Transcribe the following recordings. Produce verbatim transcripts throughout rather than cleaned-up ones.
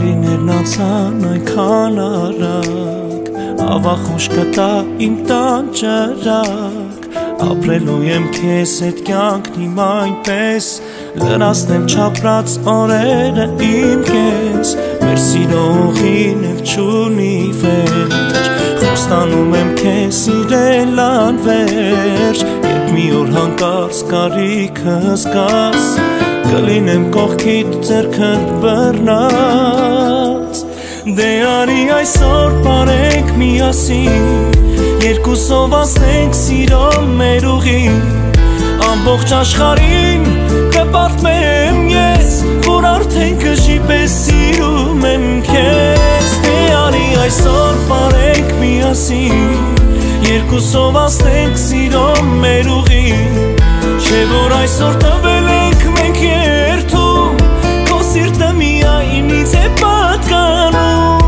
Տարիներն անցան այնքան արագ, ավախուշ կտա իմ տան ճրակ, ապրելու եմ քեզ հետ կյանքն իմ այնպես, լրացնեմ չապրած օրերը իմ կես, մեր սիրո ուղին էլ չունի վերջ, խոստանում եմ քեզ սիրել անվերջ, երբ մի օր հանկարծ կարիքս կաս, կլինեմ կողքիդ ձեռքդ բռնած, դե արի այսօր պարենք միասին, երկուսով անցնենք սիրո մեր ուղին, ամբողջ աշխարհին կպատմեմ ես, որ արդեն կժի պես սիրում եմ քեզ, դե արի այսօր պարենք միասին, երկուսով անցնենք սիրո մեր ուղին, չէ որ այսօր տվել ենք մենք երթում, քո սիրտը միայն ինձ է պատկանում,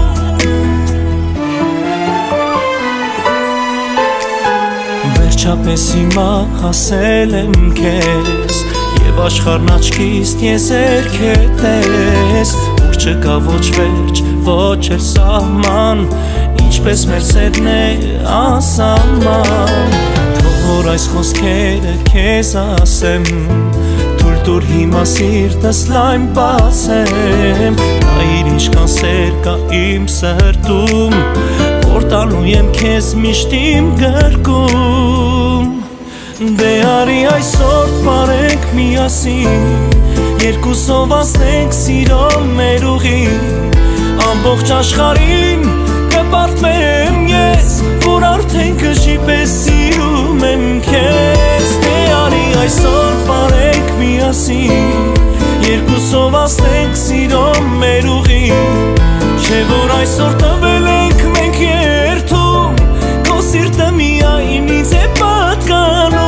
վերջապես հիմա հասել եմ քեզ, և աշխարհն աչքիս եզերք է տես, ուր չկա ոչ վերջ, ոչ էլ սահման, ինչպես մեր սերն է անսահման, որ այս խոսքերը քեզ ասեմ, թույլ տուր հիմա սիրտս լայն բացեմ, նայիր ինչքան սեր կա իմ սրտում, որ տալու եմ քեզ միշտ իմ գրկում, դե արի այսօր պարենք միասին, երկուսով անցնենք սիրո մեր ուղին, ամբողջ աշխարհին կպատմեմ ես, որ արդեն կժի պես սիրում եմ քեզ, դե արի այսօր պարենք միասին, երկուսով անցնենք սիրո մեր ուղին, չէ որ այսօր տվել ենք մենք երթում, քո սիրտը միայն ինձ է պատկանում,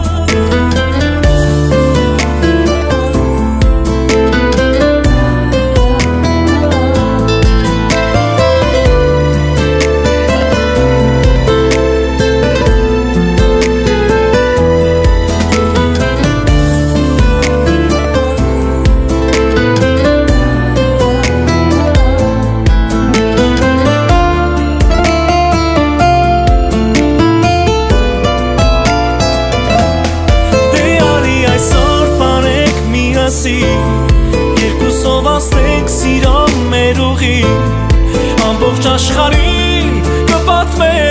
երկուսով անցնենք սիրո մեր ուղին, ամբողջ աշխարհին կպատմեմ